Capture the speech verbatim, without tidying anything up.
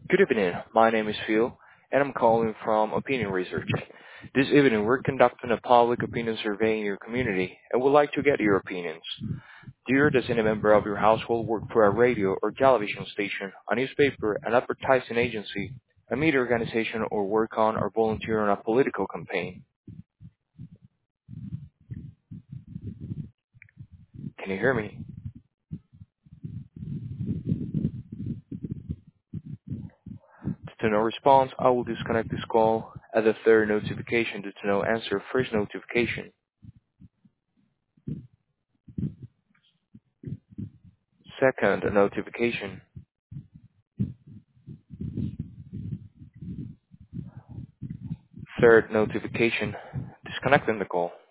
Good evening. My name is Phil, and I'm calling from Opinion Research. This evening, we're conducting a public opinion survey in your community, and would like to get your opinions. Do you, does any member of your household work for a radio or television station, a newspaper, an advertising agency, a media organization, or work on or volunteer on a political campaign? Can you hear me? To no response, I will disconnect this call. At the third notification, due to no answer, first notification. Second notification. Third notification. Disconnecting the call.